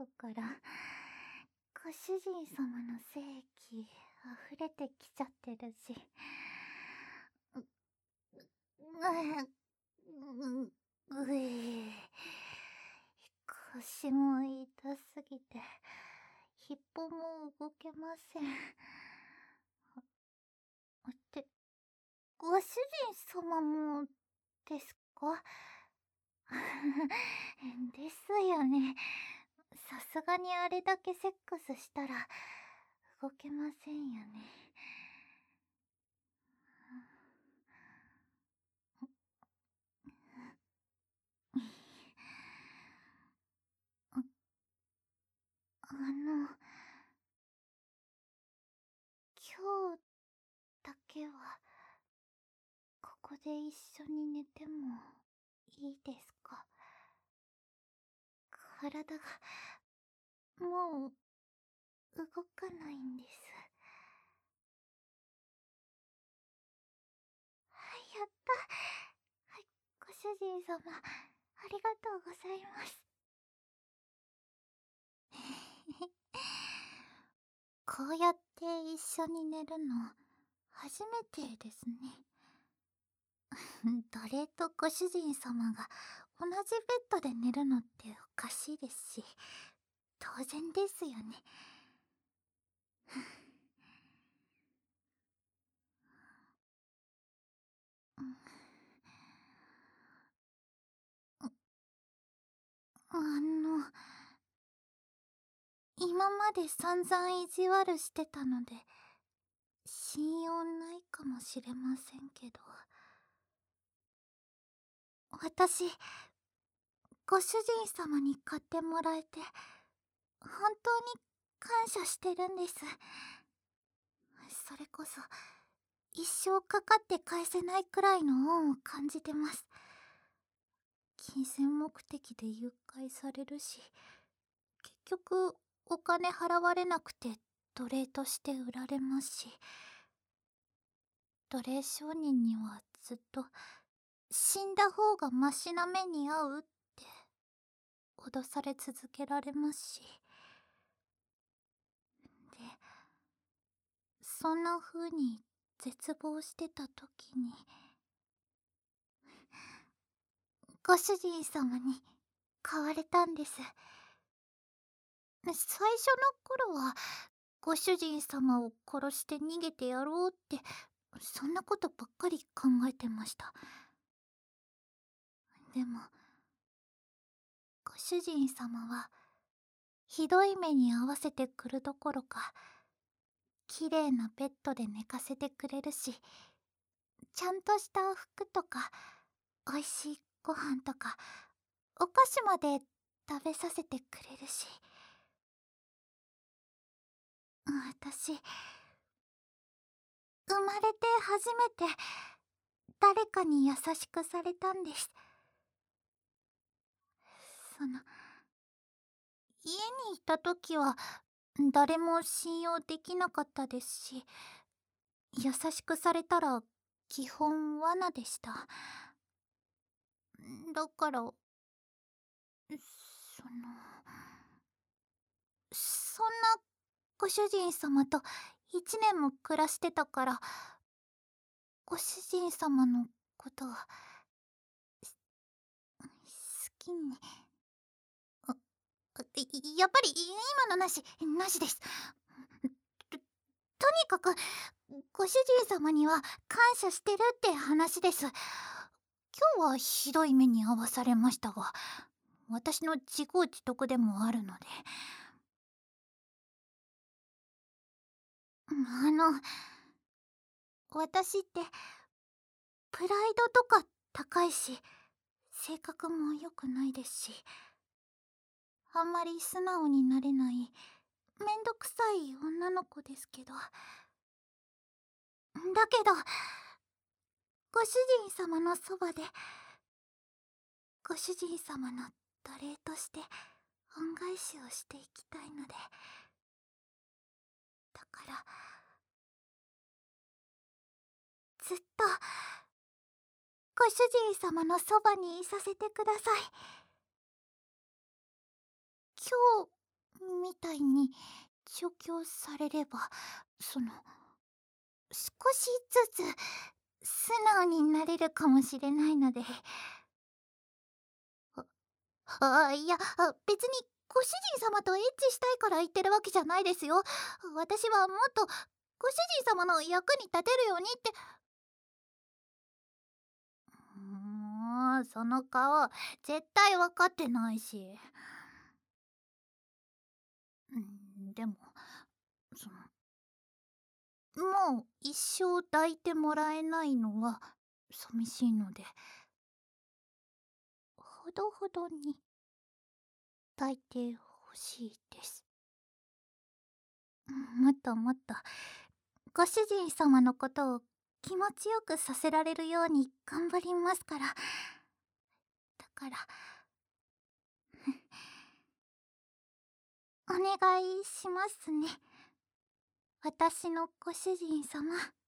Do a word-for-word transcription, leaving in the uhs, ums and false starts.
こからご主人様の精液溢れてきちゃってるし、う、う、う、う、うえ、腰も痛すぎて、一歩も動けません。って、ご主人様も、ですか？ですよね。さすがにあれだけセックスしたら、動けませんよね。あの、今日だけは、ここで一緒に寝てもいいですか？体が、もう、動かないんです。はい、やった。はい、ご主人様、ありがとうございます。こうやって一緒に寝るの、初めてですね。奴隷とご主人様が同じベッドで寝るのっておかしいですし、当然ですよね。あの、今まで散々意地悪してたので、信用ないかもしれませんけど、私、ご主人様に買ってもらえて、本当に感謝してるんです。それこそ、一生かかって返せないくらいの恩を感じてます。金銭目的で誘拐されるし、結局お金払われなくて奴隷として売られますし、奴隷商人にはずっと死んだ方がマシな目に遭うって脅され続けられますし、で、そんな風に絶望してた時に、ご主人様に買われたんです。最初の頃はご主人様を殺して逃げてやろうって、そんなことばっかり考えてました。でも、ご主人様はひどい目に遭わせてくるどころか、綺麗なベッドで寝かせてくれるし、ちゃんとした服とか、おいしいご飯とか、お菓子まで食べさせてくれるし、私、生まれて初めて誰かに優しくされたんです。その、家にいた時は誰も信用できなかったですし、優しくされたら基本罠でした。だから、その、そんなご主人様と一年も暮らしてたから、ご主人様のことは、好きに、あ、いやっぱり今のなし、なしです。と、とにかく、ご主人様には感謝してるって話です。今日はひどい目に遭わされましたが、私の自業自得でもあるので。あの、私ってプライドとか高いし、性格も良くないですし、あんまり素直になれないめんどくさい女の子ですけど、だけどご主人様のそばでご主人様の奴隷として恩返しをしていきたいので、だからずっとご主人様のそばにいさせてください。今日みたいに調教されれば、その少しずつ素直になれるかもしれないので。ああ、いや、あ、別にご主人様とエッチしたいから言ってるわけじゃないですよ。私はもっとご主人様の役に立てるようにって。もうその顔絶対分かってないし。うん、でもそのもう一生抱いてもらえないのは寂しいので、ほどほどに抱いてほしいです。もっともっとご主人様のことを気持ちよくさせられるように頑張りますから。だからお願いしますね、私のご主人様。